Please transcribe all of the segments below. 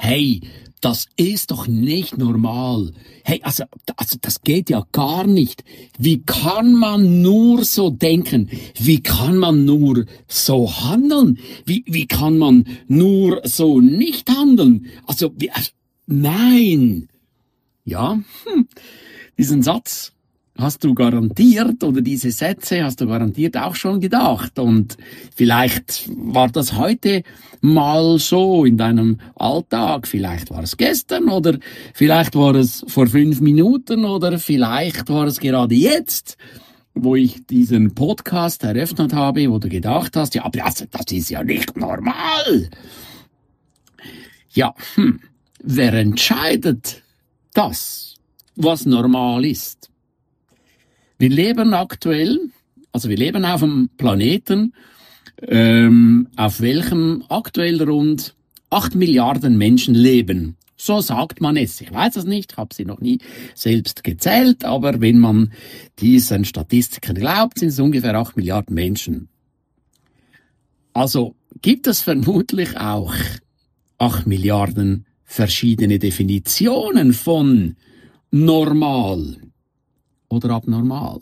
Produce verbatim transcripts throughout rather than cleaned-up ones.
hey, das ist doch nicht normal. Hey, also, also das geht ja gar nicht. Wie kann man nur so denken? Wie kann man nur so handeln? Wie, wie kann man nur so nicht handeln? Also, wie, also nein. Ja, hm, diesen Satz hast du garantiert, oder diese Sätze hast du garantiert auch schon gedacht. Und vielleicht war das heute mal so in deinem Alltag. Vielleicht war es gestern oder vielleicht war es vor fünf Minuten oder vielleicht war es gerade jetzt, wo ich diesen Podcast eröffnet habe, wo du gedacht hast, ja, aber das, das ist ja nicht normal. Ja, hm, wer entscheidet das, was normal ist? Wir leben aktuell, also wir leben auf einem Planeten, ähm, auf welchem aktuell rund acht Milliarden Menschen leben. So sagt man es. Ich weiß es nicht, ich habe sie noch nie selbst gezählt, aber wenn man diesen Statistiken glaubt, sind es ungefähr acht Milliarden Menschen. Also gibt es vermutlich auch acht Milliarden verschiedene Definitionen von normal oder abnormal.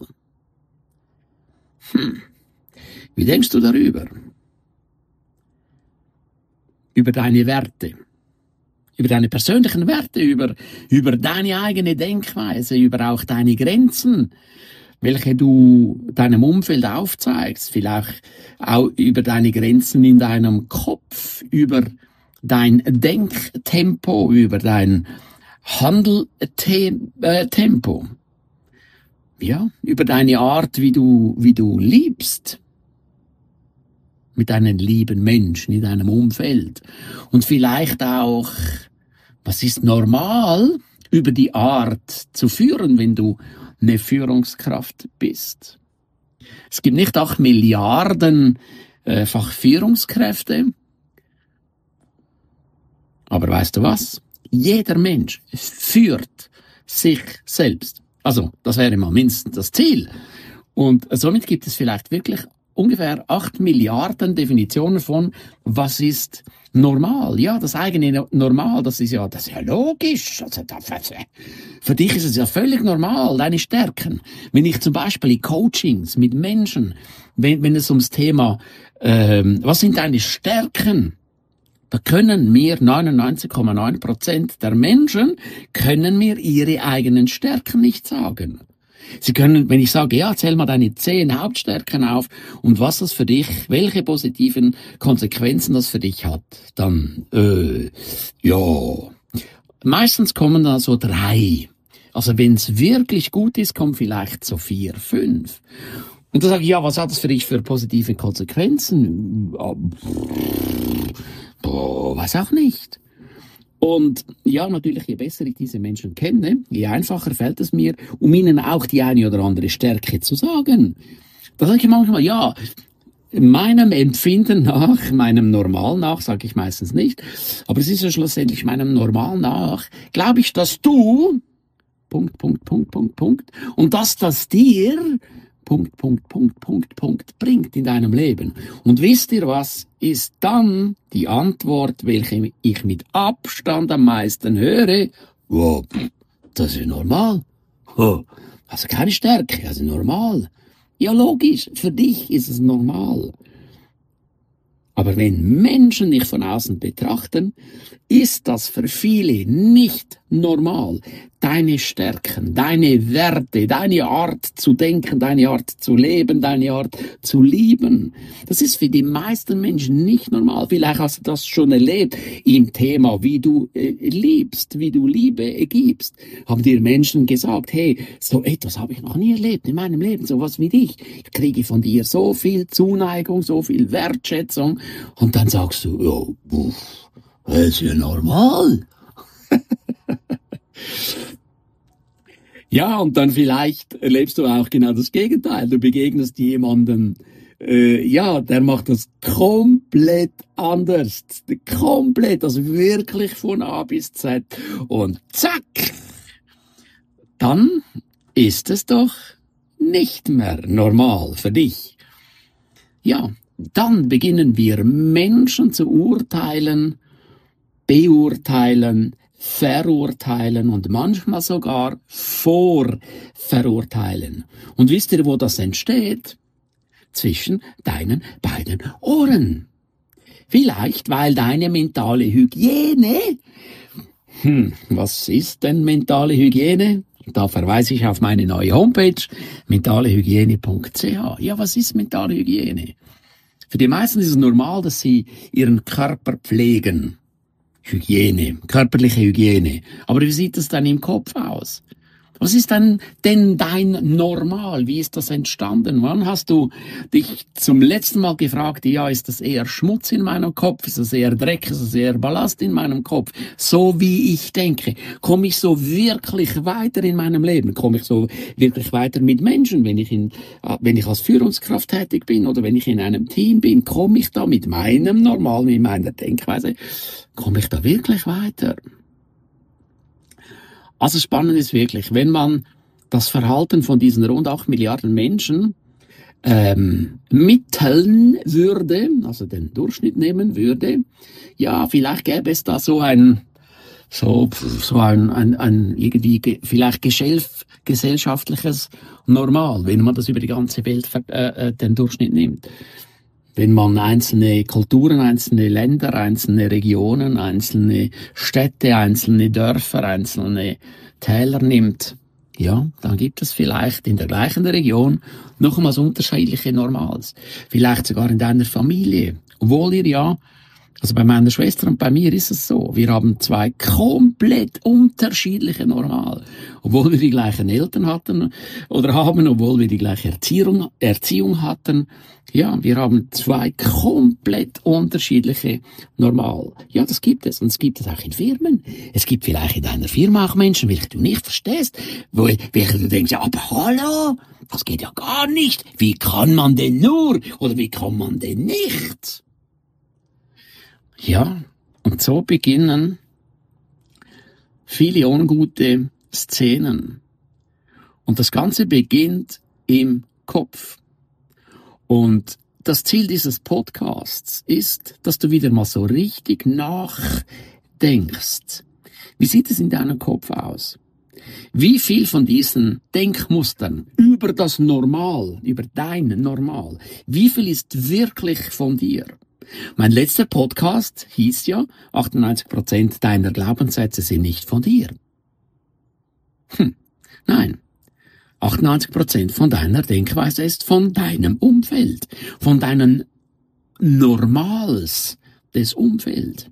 Hm. Wie denkst du darüber? Über deine Werte, über deine persönlichen Werte, über, über deine eigene Denkweise, über auch deine Grenzen, welche du deinem Umfeld aufzeigst, vielleicht auch über deine Grenzen in deinem Kopf, über dein Denktempo, über dein Handeltempo. Ja, über deine Art, wie du, wie du liebst. Mit deinen lieben Menschen in deinem Umfeld. Und vielleicht auch, was ist normal, über die Art zu führen, wenn du eine Führungskraft bist. Es gibt nicht acht Milliarden äh, Fachführungskräfte. Aber weißt du was? Jeder Mensch führt sich selbst. Also, das wäre mal mindestens das Ziel. Und somit gibt es vielleicht wirklich ungefähr acht Milliarden Definitionen von, was ist normal. Ja, das eigene Normal, das ist ja, das ist ja logisch. Also, das, für dich ist es ja völlig normal, deine Stärken. Wenn ich zum Beispiel in Coachings mit Menschen, wenn, wenn es ums Thema, ähm, was sind deine Stärken? Da können mir neunundneunzig Komma neun Prozent der Menschen können mir ihre eigenen Stärken nicht sagen. Sie können, wenn ich sage, ja, zähl mal deine zehn Hauptstärken auf und was das für dich, welche positiven Konsequenzen das für dich hat, dann, äh, ja, meistens kommen da so drei. Also wenn es wirklich gut ist, kommen vielleicht so vier, fünf. Und dann sage ich, ja, was hat das für dich für positive Konsequenzen? Boah, weiß auch nicht. Und ja, natürlich, je besser ich diese Menschen kenne, je einfacher fällt es mir, um ihnen auch die eine oder andere Stärke zu sagen. Da sage ich manchmal, ja, meinem Empfinden nach, meinem Normal nach, sage ich meistens nicht, aber es ist ja schlussendlich meinem Normal nach, glaube ich, dass du, Punkt, Punkt, Punkt, Punkt, Punkt, und dass das dir, Punkt, Punkt, Punkt, Punkt, Punkt, bringt in deinem Leben. Und wisst ihr was, ist dann die Antwort, welche ich mit Abstand am meisten höre? Wow, das ist normal. Also keine Stärke, also normal. Ja, logisch, für dich ist es normal. Aber wenn Menschen dich von außen betrachten, ist das für viele nicht normal. Deine Stärken, deine Werte, deine Art zu denken, deine Art zu leben, deine Art zu lieben. Das ist für die meisten Menschen nicht normal. Vielleicht hast du das schon erlebt im Thema, wie du äh, liebst, wie du Liebe äh, gibst. Haben dir Menschen gesagt, hey, so etwas habe ich noch nie erlebt in meinem Leben, sowas wie dich. Ich kriege von dir so viel Zuneigung, so viel Wertschätzung. Und dann sagst du, ja, uff, das ist ja normal. Ja, und dann vielleicht erlebst du auch genau das Gegenteil. Du begegnest jemandem, äh, ja, der macht das komplett anders. Komplett, also wirklich von A bis Z. Und zack, dann ist es doch nicht mehr normal für dich. Ja, dann beginnen wir Menschen zu urteilen beurteilen, verurteilen und manchmal sogar vorverurteilen. Und wisst ihr, wo das entsteht? Zwischen deinen beiden Ohren. Vielleicht, weil deine mentale Hygiene... Hm, was ist denn mentale Hygiene? Da verweise ich auf meine neue Homepage, mentalehygiene punkt c h. Ja, was ist mentale Hygiene? Für die meisten ist es normal, dass sie ihren Körper pflegen. Hygiene, körperliche Hygiene. Aber wie sieht es dann im Kopf aus? Was ist denn, denn dein Normal? Wie ist das entstanden? Wann hast du dich zum letzten Mal gefragt, ja, ist das eher Schmutz in meinem Kopf? Ist das eher Dreck? Ist das eher Ballast in meinem Kopf? So wie ich denke. Komme ich so wirklich weiter in meinem Leben? Komme ich so wirklich weiter mit Menschen, wenn ich in, wenn ich als Führungskraft tätig bin oder wenn ich in einem Team bin? Komme ich da mit meinem Normal, mit meiner Denkweise? Komme ich da wirklich weiter? Also spannend ist wirklich, wenn man das Verhalten von diesen rund acht Milliarden Menschen ähm, mitteln würde, also den Durchschnitt nehmen würde, ja, vielleicht gäbe es da so ein, so, so ein, ein, ein irgendwie ge, vielleicht geschelf, gesellschaftliches Normal, wenn man das über die ganze Welt äh, den Durchschnitt nimmt. Wenn man einzelne Kulturen, einzelne Länder, einzelne Regionen, einzelne Städte, einzelne Dörfer, einzelne Täler nimmt, ja, dann gibt es vielleicht in der gleichen Region nochmals unterschiedliche Normals. Vielleicht sogar in deiner Familie. Obwohl ihr ja, also bei meiner Schwester und bei mir ist es so, wir haben zwei komplett unterschiedliche Normal. Obwohl wir die gleichen Eltern hatten oder haben, obwohl wir die gleiche Erziehung, Erziehung hatten, ja, wir haben zwei komplett unterschiedliche Normal. Ja, das gibt es. Und es gibt es auch in Firmen. Es gibt vielleicht in deiner Firma auch Menschen, welche du nicht verstehst, wo, welche du denkst, ja, aber hallo, das geht ja gar nicht. Wie kann man denn nur? Oder wie kann man denn nicht? Ja, und so beginnen viele ungute Szenen. Und das Ganze beginnt im Kopf. Und das Ziel dieses Podcasts ist, dass du wieder mal so richtig nachdenkst. Wie sieht es in deinem Kopf aus? Wie viel von diesen Denkmustern über das Normal, über dein Normal, wie viel ist wirklich von dir? Mein letzter Podcast hieß ja, achtundneunzig Prozent deiner Glaubenssätze sind nicht von dir. Hm, nein. achtundneunzig Prozent von deiner Denkweise ist von deinem Umfeld, von deinen Normals des Umfelds.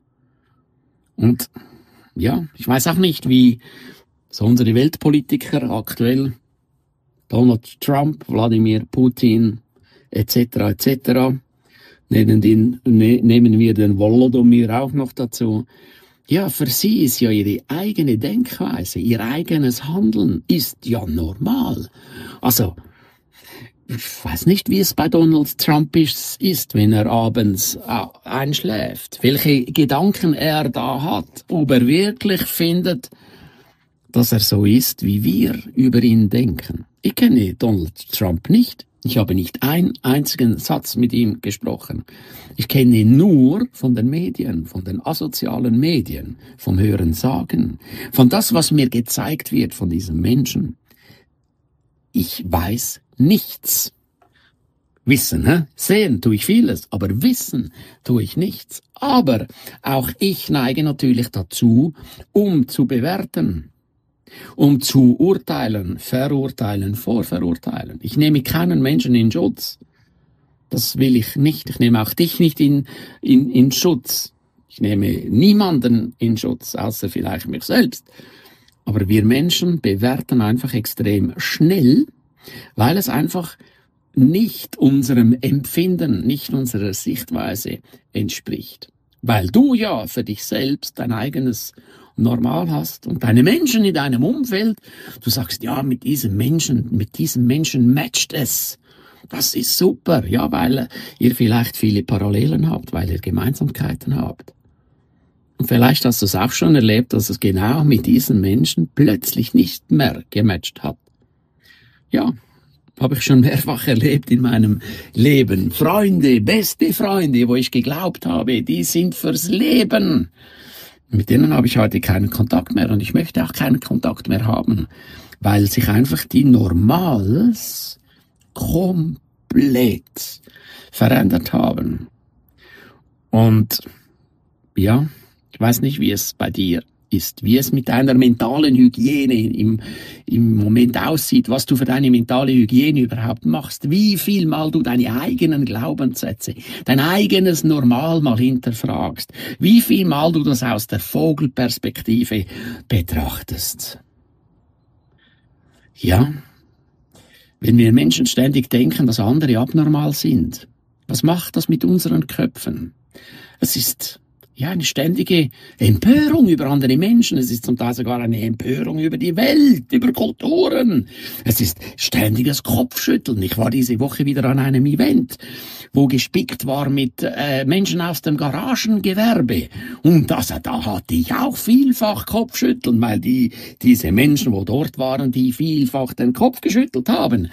Und ja, ich weiß auch nicht, wie so unsere Weltpolitiker aktuell, Donald Trump, Wladimir Putin, et cetera et cetera, nehmen, den, ne, nehmen wir den Volodymyr auch noch dazu. Ja, für sie ist ja ihre eigene Denkweise, ihr eigenes Handeln ist ja normal. Also, ich weiß nicht, wie es bei Donald Trump ist, ist, wenn er abends einschläft, welche Gedanken er da hat, ob er wirklich findet, dass er so ist, wie wir über ihn denken. Ich kenne Donald Trump nicht. Ich habe nicht einen einzigen Satz mit ihm gesprochen. Ich kenne ihn nur von den Medien, von den asozialen Medien, vom Hörensagen, von das, was mir gezeigt wird von diesem Menschen. Ich weiß nichts. Wissen, hä? Sehen tue ich vieles, aber wissen tue ich nichts. Aber auch ich neige natürlich dazu, um zu bewerten. Um zu urteilen, verurteilen, vorverurteilen. Ich nehme keinen Menschen in Schutz. Das will ich nicht. Ich nehme auch dich nicht in, in, in Schutz. Ich nehme niemanden in Schutz, außer vielleicht mich selbst. Aber wir Menschen bewerten einfach extrem schnell, weil es einfach nicht unserem Empfinden, nicht unserer Sichtweise entspricht. Weil du ja für dich selbst dein eigenes Normal hast und deine Menschen in deinem Umfeld, du sagst, ja, mit diesem Menschen, mit diesem Menschen matcht es. Das ist super, ja, weil ihr vielleicht viele Parallelen habt, weil ihr Gemeinsamkeiten habt. Und vielleicht hast du es auch schon erlebt, dass es genau mit diesen Menschen plötzlich nicht mehr gematcht hat. Ja, habe ich schon mehrfach erlebt in meinem Leben. Freunde, beste Freunde, wo ich geglaubt habe, die sind fürs Leben. Mit denen habe ich heute keinen Kontakt mehr und ich möchte auch keinen Kontakt mehr haben, weil sich einfach die Normals komplett verändert haben. Und ja, ich weiß nicht, wie es bei dir ist, wie es mit deiner mentalen Hygiene im, im Moment aussieht, was du für deine mentale Hygiene überhaupt machst, wie viel mal du deine eigenen Glaubenssätze, dein eigenes Normal mal hinterfragst, wie viel mal du das aus der Vogelperspektive betrachtest. Ja, wenn wir Menschen ständig denken, dass andere abnormal sind, was macht das mit unseren Köpfen? Es ist ja eine ständige Empörung über andere Menschen. Es ist zum Teil sogar eine Empörung über die Welt, über Kulturen. Es ist ständiges Kopfschütteln. Ich war diese Woche wieder an einem Event, wo gespickt war mit äh, Menschen aus dem Garagengewerbe. Und das, da hatte ich auch vielfach Kopfschütteln, weil die diese Menschen, wo dort waren, die vielfach den Kopf geschüttelt haben.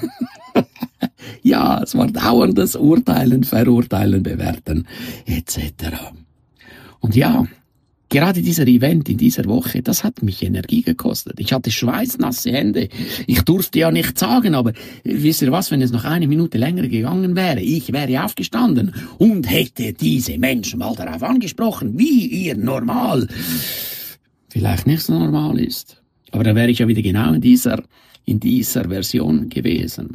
Ja, es war dauerndes Urteilen, Verurteilen, Bewerten et cetera. Und ja, gerade dieser Event in dieser Woche, das hat mich Energie gekostet. Ich hatte schweißnasse Hände. Ich durfte ja nichts sagen, aber wisst ihr was, wenn es noch eine Minute länger gegangen wäre, ich wäre aufgestanden und hätte diese Menschen mal darauf angesprochen, wie ihr normal vielleicht nicht so normal ist. Aber dann wäre ich ja wieder genau in dieser, in dieser Version gewesen.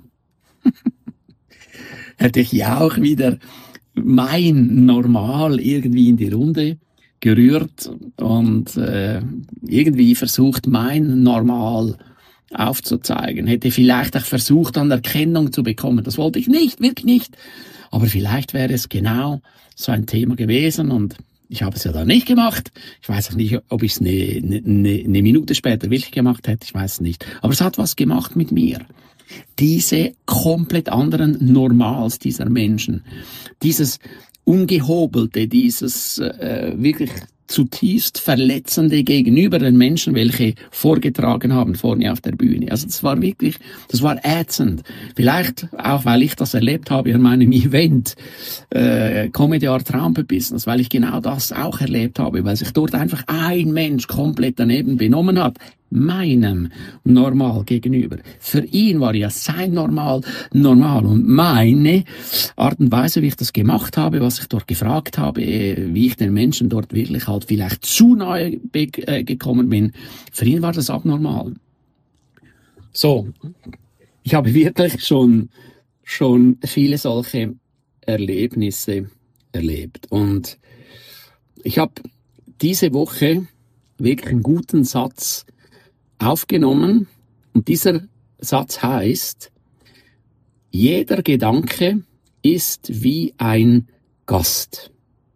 Hätte ich ja auch wieder mein Normal irgendwie in die Runde gerührt und äh, irgendwie versucht, mein Normal aufzuzeigen. Hätte vielleicht auch versucht, Anerkennung zu bekommen. Das wollte ich nicht, wirklich nicht. Aber vielleicht wäre es genau so ein Thema gewesen und ich habe es ja dann nicht gemacht. Ich weiß auch nicht, ob ich es eine, eine, eine Minute später wirklich gemacht hätte. Ich weiß es nicht. Aber es hat was gemacht mit mir. Diese komplett anderen Normals dieser Menschen, dieses Ungehobelte, dieses äh, wirklich zutiefst Verletzende gegenüber den Menschen, welche vorgetragen haben vorne auf der Bühne. Also das war wirklich, das war ätzend. Vielleicht auch, weil ich das erlebt habe an meinem Event, äh, Comedy Art Rampe Business, weil ich genau das auch erlebt habe, weil sich dort einfach ein Mensch komplett daneben benommen hat, meinem Normal gegenüber. Für ihn war ja sein Normal normal und meine Art und Weise, wie ich das gemacht habe, was ich dort gefragt habe, wie ich den Menschen dort wirklich halt vielleicht zu nahe gekommen bin, für ihn war das abnormal. So, ich habe wirklich schon, schon viele solche Erlebnisse erlebt und ich habe diese Woche wirklich einen guten Satz aufgenommen und dieser Satz heißt: Jeder Gedanke ist wie ein Gast.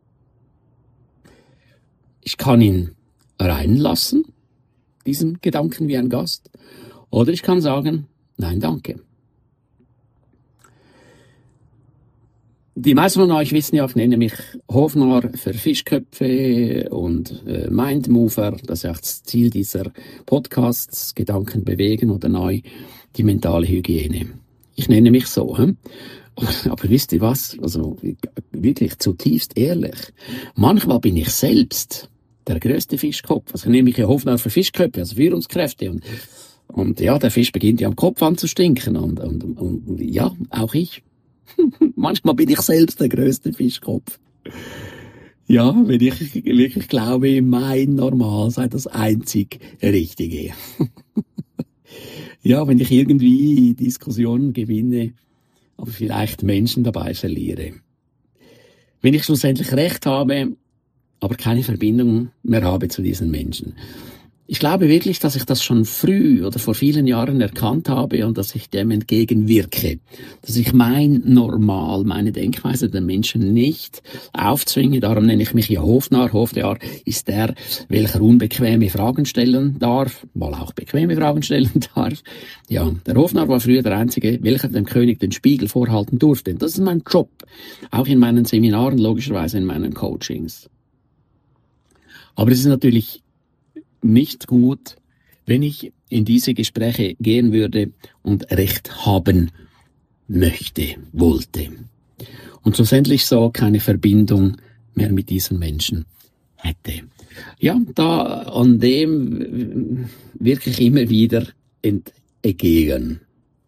Ich kann ihn reinlassen, diesen Gedanken wie ein Gast, oder ich kann sagen, nein, danke. Die meisten von euch wissen ja, ich nenne mich Hofnarr für Fischköpfe und äh, Mindmover. Das ist auch das Ziel dieser Podcasts, Gedanken bewegen oder neu die mentale Hygiene. Ich nenne mich so. Hm? Aber, aber wisst ihr was? Also wirklich zutiefst ehrlich. Manchmal bin ich selbst der größte Fischkopf. Also ich nenne mich ja Hofnarr für Fischköpfe, also Führungskräfte. Und, und ja, der Fisch beginnt ja am Kopf an zu stinken. Und, und, und ja, auch ich. Manchmal bin ich selbst der größte Fischkopf. Ja, wenn ich wirklich glaube, mein Normal sei das einzig Richtige. Ja, wenn ich irgendwie Diskussionen gewinne, aber vielleicht Menschen dabei verliere. Wenn ich schlussendlich Recht habe, aber keine Verbindung mehr habe zu diesen Menschen. Ich glaube wirklich, dass ich das schon früh oder vor vielen Jahren erkannt habe und dass ich dem entgegenwirke. Dass ich mein Normal, meine Denkweise der Menschen nicht aufzwinge. Darum nenne ich mich ja Hofnarr. Hofnarr ist der, welcher unbequeme Fragen stellen darf, mal auch bequeme Fragen stellen darf. Ja, der Hofnarr war früher der Einzige, welcher dem König den Spiegel vorhalten durfte. Das ist mein Job. Auch in meinen Seminaren, logischerweise in meinen Coachings. Aber es ist natürlich nicht gut, wenn ich in diese Gespräche gehen würde und Recht haben möchte, wollte. Und schlussendlich so keine Verbindung mehr mit diesen Menschen hätte. Ja, da an dem wirke ich immer wieder entgegen.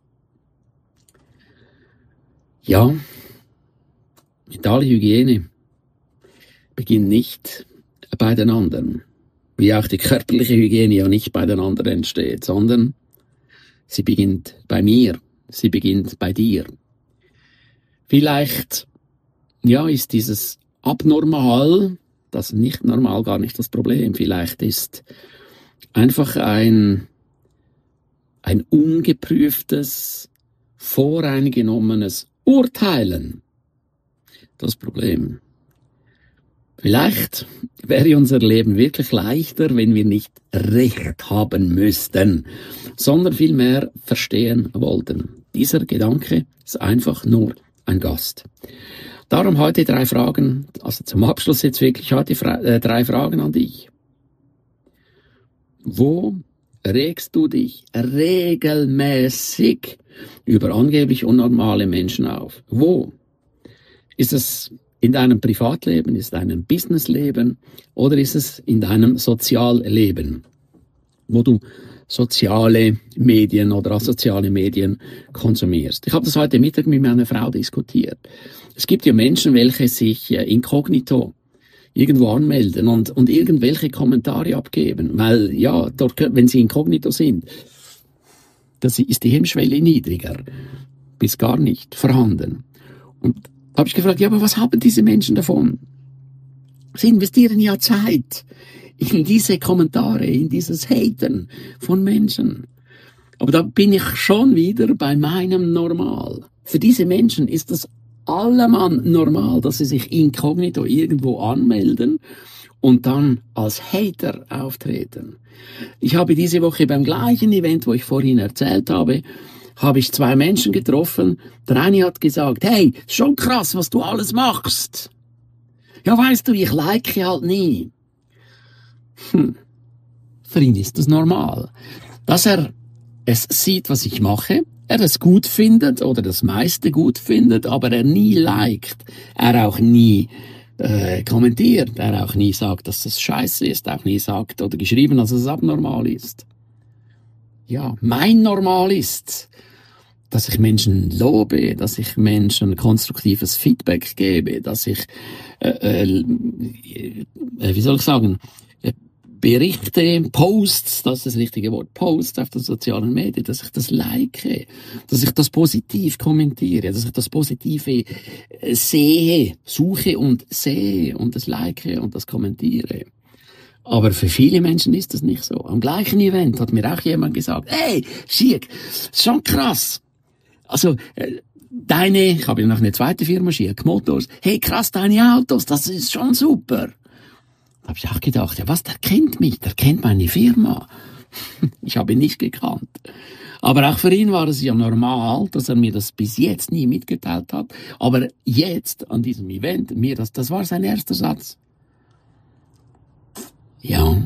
Ja, mentale Hygiene beginnt nicht bei den anderen, wie auch die körperliche Hygiene ja nicht bei den anderen entsteht, sondern sie beginnt bei mir, sie beginnt bei dir. Vielleicht, ja, ist dieses abnormal, das nicht normal gar nicht das Problem. Vielleicht ist einfach ein, ein ungeprüftes, voreingenommenes Urteilen das Problem. Vielleicht wäre unser Leben wirklich leichter, wenn wir nicht Recht haben müssten, sondern vielmehr verstehen wollten. Dieser Gedanke ist einfach nur ein Gast. Darum heute drei Fragen, also zum Abschluss jetzt wirklich heute äh, drei Fragen an dich. Wo regst du dich regelmäßig über angeblich unnormale Menschen auf? Wo? Ist es in deinem Privatleben, ist es in deinem Businessleben oder ist es in deinem Sozialleben, wo du soziale Medien oder asoziale Medien konsumierst? Ich habe das heute Mittag mit meiner Frau diskutiert. Es gibt ja Menschen, welche sich inkognito irgendwo anmelden und, und irgendwelche Kommentare abgeben, weil ja, dort, wenn sie inkognito sind, das ist die Hemmschwelle niedriger, bis gar nicht vorhanden. Und da habe ich gefragt, ja, aber was haben diese Menschen davon? Sie investieren ja Zeit in diese Kommentare, in dieses Haten von Menschen. Aber da bin ich schon wieder bei meinem Normal. Für diese Menschen ist das allemann normal, dass sie sich inkognito irgendwo anmelden und dann als Hater auftreten. Ich habe diese Woche beim gleichen Event, wo ich vorhin erzählt habe, habe ich zwei Menschen getroffen. Der eine hat gesagt, hey, schon krass, was du alles machst. Ja, weißt du, ich like halt nie. Hm. Für ihn ist das normal. Dass er es sieht, was ich mache, er es gut findet oder das meiste gut findet, aber er nie liked, er auch nie äh, kommentiert, er auch nie sagt, dass das scheiße ist, auch nie sagt oder geschrieben, dass es abnormal ist. Ja, mein Normal ist, dass ich Menschen lobe, dass ich Menschen konstruktives Feedback gebe, dass ich, äh, äh, wie soll ich sagen, Berichte, Posts, das ist das richtige Wort, Posts auf den sozialen Medien, dass ich das like, dass ich das positiv kommentiere, dass ich das Positive sehe, suche und sehe und das like und das kommentiere. Aber für viele Menschen ist das nicht so. Am gleichen Event hat mir auch jemand gesagt, hey, Schick, schon krass. Also, deine, ich habe ja noch eine zweite Firma, Schick Motors, hey, krass, deine Autos, das ist schon super. Da habe ich auch gedacht, ja was, der kennt mich, der kennt meine Firma. Ich habe ihn nicht gekannt. Aber auch für ihn war es ja normal, dass er mir das bis jetzt nie mitgeteilt hat. Aber jetzt, an diesem Event, mir das, das war sein erster Satz. Ja.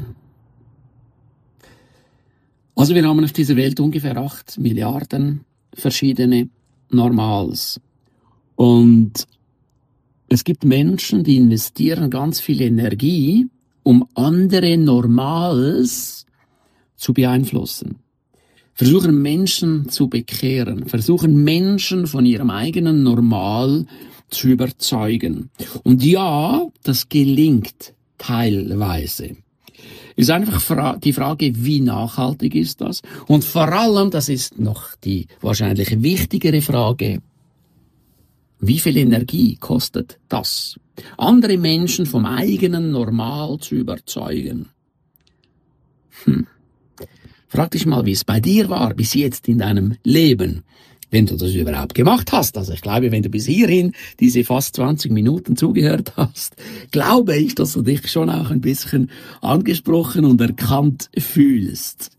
Also wir haben auf dieser Welt ungefähr acht Milliarden verschiedene Normals. Und es gibt Menschen, die investieren ganz viel Energie, um andere Normals zu beeinflussen. Versuchen Menschen zu bekehren, versuchen Menschen von ihrem eigenen Normal zu überzeugen. Und ja, das gelingt teilweise. Ist einfach fra- die Frage, wie nachhaltig ist das? Und vor allem, das ist noch die wahrscheinlich wichtigere Frage, wie viel Energie kostet das? Andere Menschen vom eigenen Normal zu überzeugen. Hm. Frag dich mal, wie es bei dir war bis jetzt in deinem Leben, wenn du das überhaupt gemacht hast. Also ich glaube, wenn du bis hierhin diese fast zwanzig Minuten zugehört hast, glaube ich, dass du dich schon auch ein bisschen angesprochen und erkannt fühlst.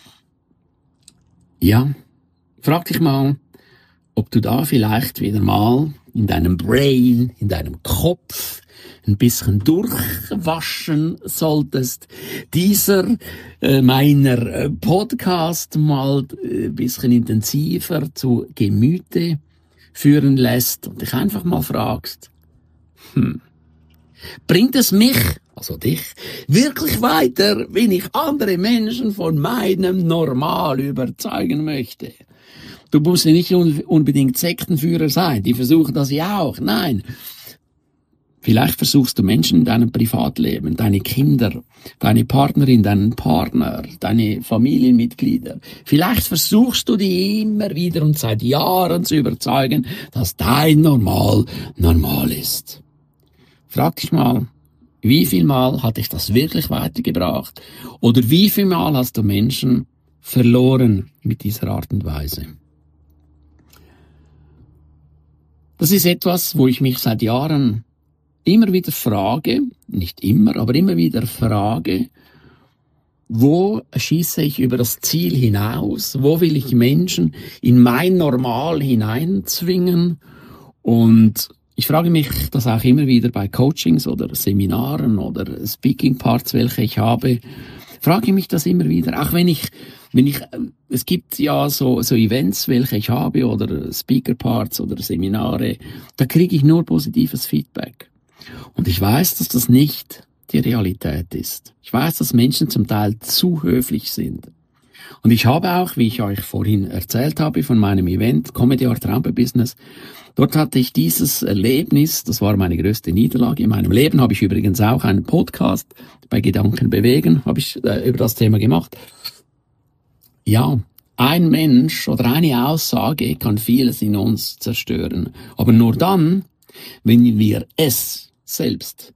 Ja, frag dich mal, ob du da vielleicht wieder mal in deinem Brain, in deinem Kopf ein bisschen durchwaschen solltest, dieser äh, meiner äh, Podcast mal äh, ein bisschen intensiver zu Gemüte führen lässt und dich einfach mal fragst, hm, bringt es mich, also dich, wirklich weiter, wenn ich andere Menschen von meinem Normal überzeugen möchte? Du musst ja nicht unbedingt Sektenführer sein, die versuchen das ja auch. Nein. Vielleicht versuchst du Menschen in deinem Privatleben, deine Kinder, deine Partnerin, deinen Partner, deine Familienmitglieder. Vielleicht versuchst du die immer wieder und seit Jahren zu überzeugen, dass dein Normal normal ist. Frag dich mal, wie viel Mal hat dich das wirklich weitergebracht? Oder wie viel Mal hast du Menschen verloren mit dieser Art und Weise? Das ist etwas, wo ich mich seit Jahren immer wieder frage, nicht immer, aber immer wieder frage, wo schieße ich über das Ziel hinaus? Wo will ich Menschen in mein Normal hineinzwingen? Und ich frage mich das auch immer wieder bei Coachings oder Seminaren oder Speaking Parts, welche ich habe, frage ich mich das immer wieder, auch wenn ich, wenn ich, es gibt ja so, so Events, welche ich habe oder Speaker Parts oder Seminare, da kriege ich nur positives Feedback. Und ich weiß, dass das nicht die Realität ist. Ich weiß, dass Menschen zum Teil zu höflich sind. Und ich habe auch, wie ich euch vorhin erzählt habe, von meinem Event Comedy Art Rampe Business, dort hatte ich dieses Erlebnis, das war meine größte Niederlage in meinem Leben, habe ich übrigens auch einen Podcast bei Gedanken bewegen, habe ich äh, über das Thema gemacht. Ja, ein Mensch oder eine Aussage kann vieles in uns zerstören. Aber nur dann, wenn wir es selbst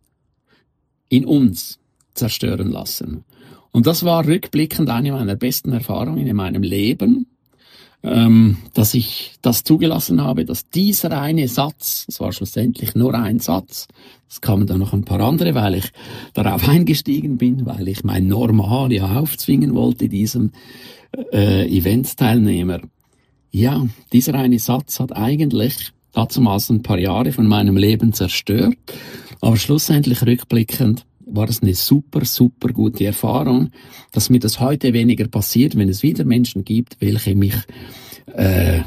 in uns zerstören lassen. Und das war rückblickend eine meiner besten Erfahrungen in meinem Leben, ähm, dass ich das zugelassen habe, dass dieser eine Satz, es war schlussendlich nur ein Satz, es kamen dann noch ein paar andere, weil ich darauf eingestiegen bin, weil ich mein Normal ja aufzwingen wollte, diesem äh, Eventsteilnehmer. Ja, dieser eine Satz hat eigentlich damals ein paar Jahre von meinem Leben zerstört, aber schlussendlich rückblickend war es eine super, super gute Erfahrung, dass mir das heute weniger passiert, wenn es wieder Menschen gibt, welche mich äh,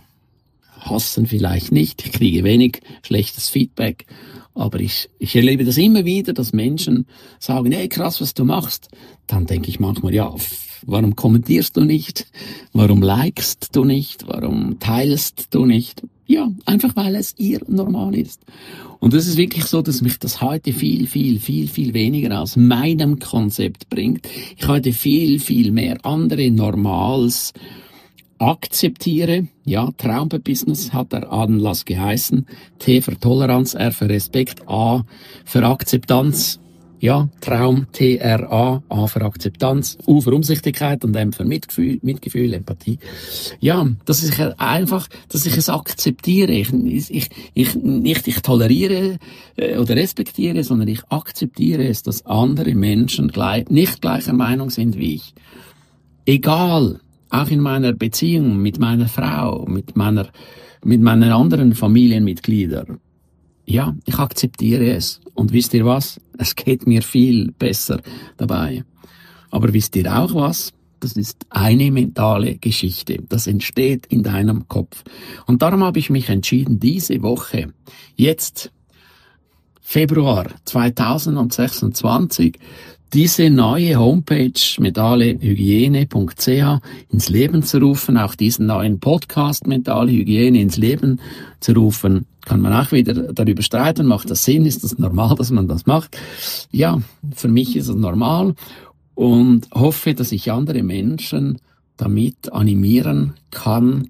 hassen vielleicht nicht. Ich kriege wenig schlechtes Feedback, aber ich, ich erlebe das immer wieder, dass Menschen sagen, hey, krass, was du machst. Dann denke ich manchmal, ja, warum kommentierst du nicht? Warum likest du nicht? Warum teilst du nicht? Ja, einfach weil es ihr normal ist. Und das ist wirklich so, dass mich das heute viel, viel, viel, viel weniger aus meinem Konzept bringt. Ich heute viel, viel mehr andere Normals akzeptiere. Ja, Traumbusiness hat der Anlass geheißen. T für Toleranz, R für Respekt, A für Akzeptanz. Ja, Traum, T R A, A für Akzeptanz, U für Umsichtigkeit und M für Mitgefühl, Mitgefühl, Empathie. Ja, dass ich einfach, dass ich es akzeptiere. Ich, ich, ich nicht ich toleriere äh, oder respektiere, sondern ich akzeptiere es, dass andere Menschen gleich, nicht gleicher Meinung sind wie ich. Egal, auch in meiner Beziehung mit meiner Frau, mit meiner, mit meinen anderen Familienmitgliedern. Ja, ich akzeptiere es. Und wisst ihr was? Es geht mir viel besser dabei. Aber wisst ihr auch was? Das ist eine mentale Geschichte. Das entsteht in deinem Kopf. Und darum habe ich mich entschieden, diese Woche, jetzt, Februar zweitausendsechsundzwanzig, diese neue Homepage mentale hygiene punkt c h ins Leben zu rufen, auch diesen neuen Podcast Mentale Hygiene ins Leben zu rufen. Kann man auch wieder darüber streiten, macht das Sinn, ist das normal, dass man das macht? Ja, für mich ist es normal und hoffe, dass ich andere Menschen damit animieren kann.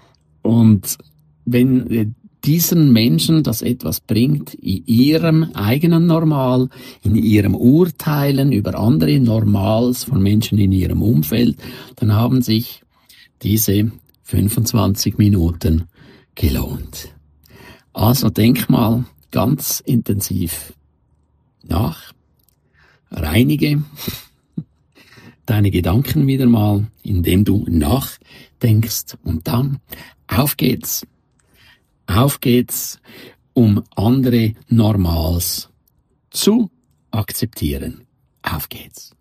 Und wenn diesen Menschen das etwas bringt, in ihrem eigenen Normal, in ihrem Urteilen über andere Normals von Menschen in ihrem Umfeld, dann haben sich diese fünfundzwanzig Minuten gelohnt. Also denk mal ganz intensiv nach, reinige deine Gedanken wieder mal, indem du nachdenkst und dann auf geht's. Auf geht's, um andere Normals zu akzeptieren. Auf geht's.